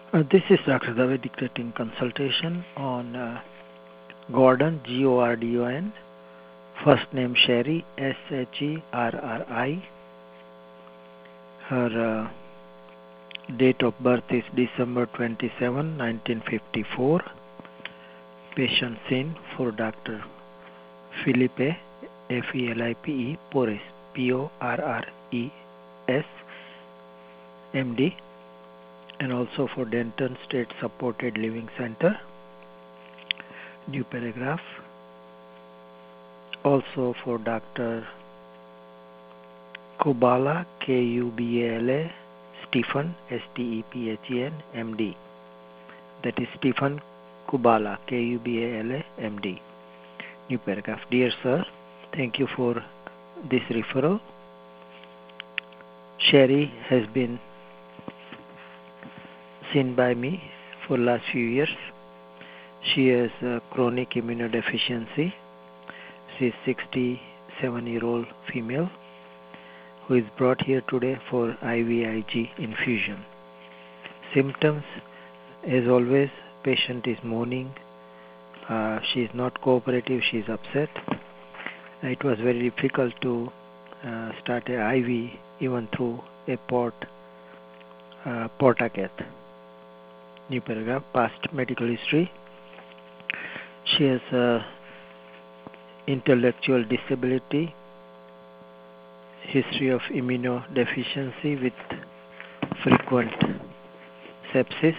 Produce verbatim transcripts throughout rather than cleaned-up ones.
Uh, this is Doctor Dave dictating consultation on uh, Gordon, G O R D O N, first name Sherry, S H E R R I. Her uh, date of birth is December twenty-seventh, nineteen fifty-four. Patient seen for Doctor Felipe, F E L I P E, Porres, P O R R E S, M D, and also for Denton State Supported Living Center. New paragraph. Also for Doctor Kubala, K U B A L A, Stephen, S T E P H E N, M D. That is Stephen Kubala, K U B A L A, M D. New paragraph. Dear Sir, thank you for this referral. Sherry has been seen by me for last few years. She has a chronic immunodeficiency. She is sixty-seven-year-old female who is brought here today for I V I G infusion. Symptoms, as always, patient is moaning. Uh, she is not cooperative. She is upset. It was very difficult to uh, start an I V even through a port uh, portacath. New paragraph. Past medical history. She has a intellectual disability, history of immunodeficiency with frequent sepsis.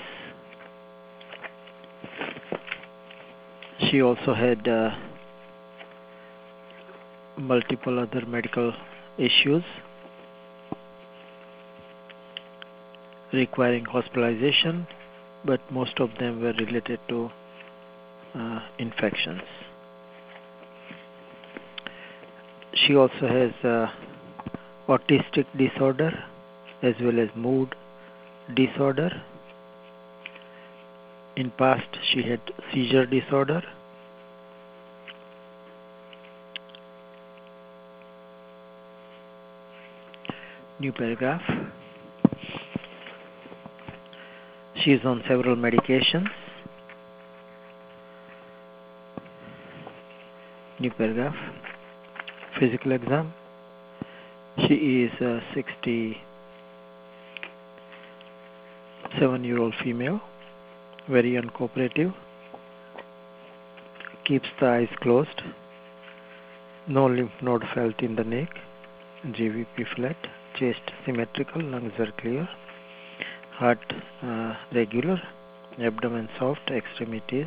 She also had uh, multiple other medical issues requiring hospitalization, but most of them were related to uh, infections. She also has uh, autistic disorder as well as mood disorder. In past, she had seizure disorder. New paragraph. She is on several medications. New paragraph. Physical exam. She is a sixty-seven-year-old female, very uncooperative, keeps the eyes closed, no lymph node felt in the neck, G V P flat, chest symmetrical, lungs are clear, heart uh, regular, abdomen soft, extremities,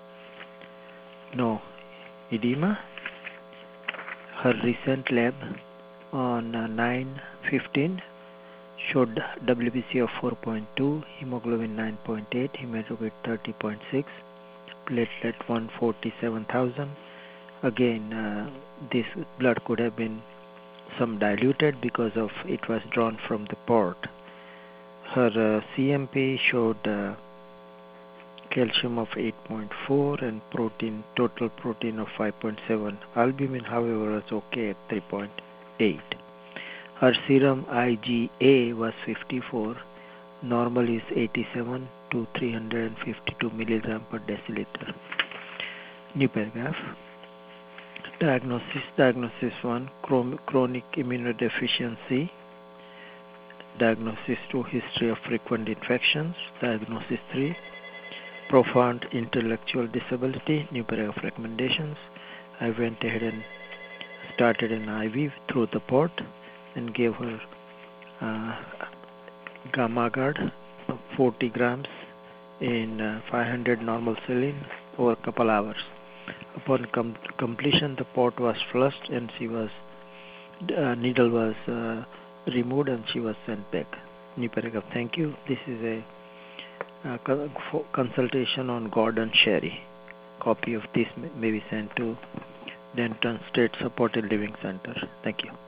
no edema. Her recent lab on uh, nine fifteen showed W B C of four point two, hemoglobin nine point eight, hematocrit thirty point six, platelet one hundred forty-seven thousand. Again, uh, this blood could have been some diluted because of it was drawn from the port. Her uh, C M P showed uh, calcium of eight point four and protein, total protein of five point seven. Albumin, however, was okay at three point eight. Her serum I G A was fifty-four. Normal is eighty-seven to three hundred fifty-two milligram per deciliter. New paragraph. Diagnosis. Diagnosis one, chronic immunodeficiency. Diagnosis two, history of frequent infections. Diagnosis three, profound intellectual disability. New paragraph recommendations. I went ahead and started an I V through the port and gave her uh, Gamagard, forty grams in uh, five hundred normal saline over a couple hours. Upon com completion, the port was flushed and she was uh, needle was uh, removed and she was sent back. New paragraph. Thank you. This is a uh, consultation on Gordon Sherry. Copy of this may be sent to Denton State Supported Living Center. Thank you.